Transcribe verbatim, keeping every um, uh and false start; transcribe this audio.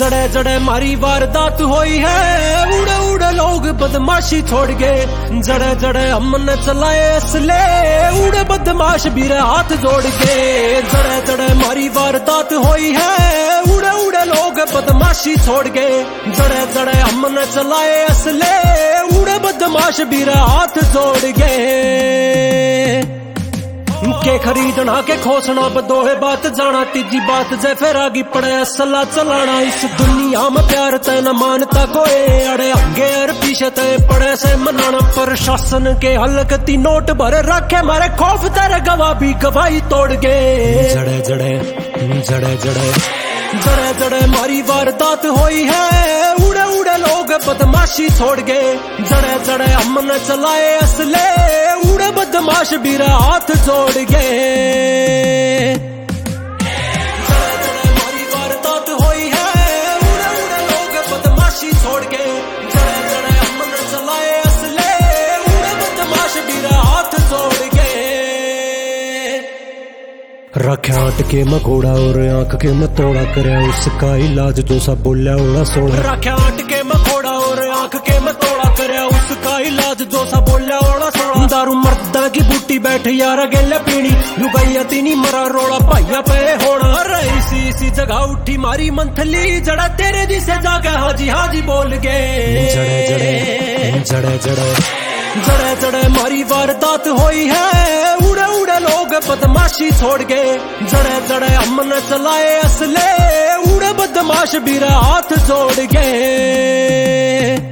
जड़े जड़े मारी वारदात हुई है, उड़े उड़े लोग बदमाशी छोड़ गए। जड़े जड़े हमने चलाए असले, उड़े बदमाश भी रहे हाथ जोड़ के। जड़े जड़े मारी वारदात हुई है, उड़े उड़े लोग बदमाशी छोड़ गए। जड़े जड़े हमने चलाए असले, उड़े बदमाश भी रहे हाथ जोड़ गए। के खरीदना के खोसना बदोहे बात जाना, तीजी बात जै फिर आगी पड़े असला चलाना। इस दुनिया में प्यार तय न मानता कोई, अड़े आगे और पीछे तय पड़े से मनाना। प्रशासन के हलकती नोट भरे रखे, मारे खौफ तेरे गवाह भी गवाही तोड़ गए। जड़े जड़े जड़े जड़े जड़े जड़े मारी वारदात हुई है, उड़े उड़े लोग बदमाशी छोड़ गए। जड़े जड़े हमने चलाए असले, उड़े बदमाश भी रहे हाथ जोड़ गए। जड़े जड़े मारी वारदात हुई है, उड़े उड़े लोग बदमाशी छोड़ गए। जड़े जड़े हमने चलाए असले, उड़े बदमाश भी रहे हाथ जोड़ गए। रख्या अटके मकोड़ा और आंख के में तोड़ा, करे उसका इलाज जो सा बोलिया ओड़ा सोड़ा। रख्या अटके मकोड़ा और आंख के में तोड़ा, करे उसका इलाज जो सा बोलिया ओड़ा सोड़ा। दारू मर्दा की बूटी बैठे यार गेले पीनी, लुगाइया तीनी मरा रोड़ा भाइया पे होना। अरे इसी इसी जगह उठी मारी मंथली, जड़ा तेरे दी से जाके हाजी हाजी बोल गए। जड़े जड़े जड़े जड़े जड़े जड़े मारी वारदात हुई है, उड़े उड़े लोग बदमाशी छोड़ गए। जड़े जड़े हमने चलाए असले, उड़े बदमाश भी रहे हाथ जोड़ गए।